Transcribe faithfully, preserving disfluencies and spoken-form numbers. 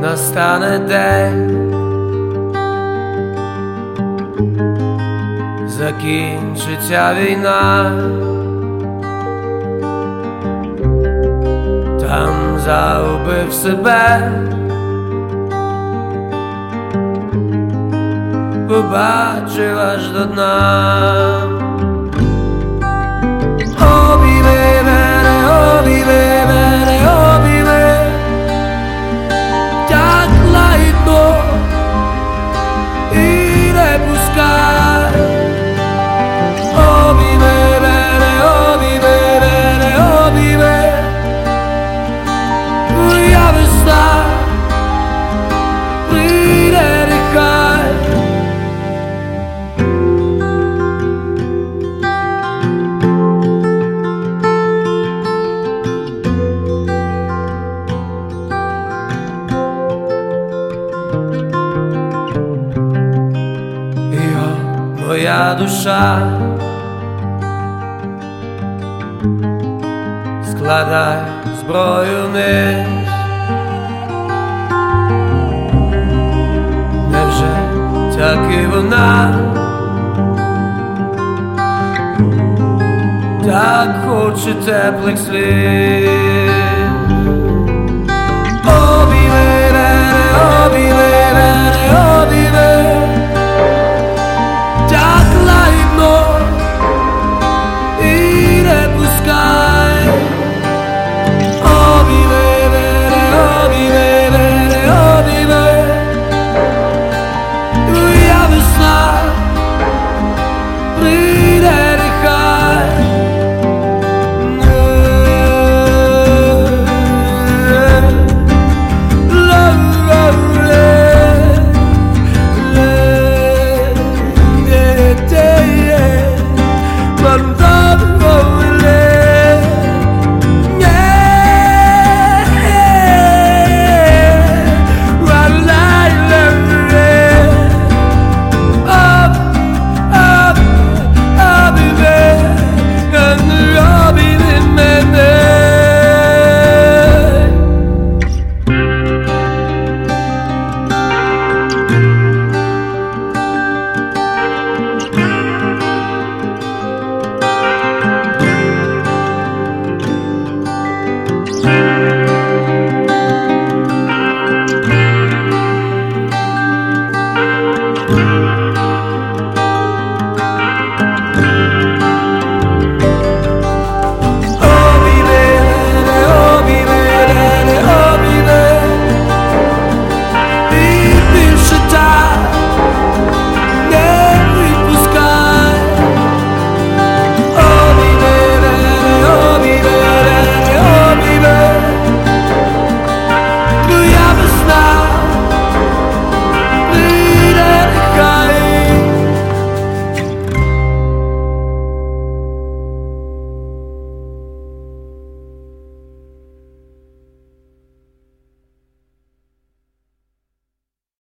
настане день, закінчиться війна, там загубив себе, побачив аж до дна. Обійми мене, обійми мене, обійми, як лагідно, і не пускай. Обійми мене, обійми мене, обійми, я весна, прийде нехай. Моя душа, складай зброю вниз. Невже так і вона так хоче теплих слів?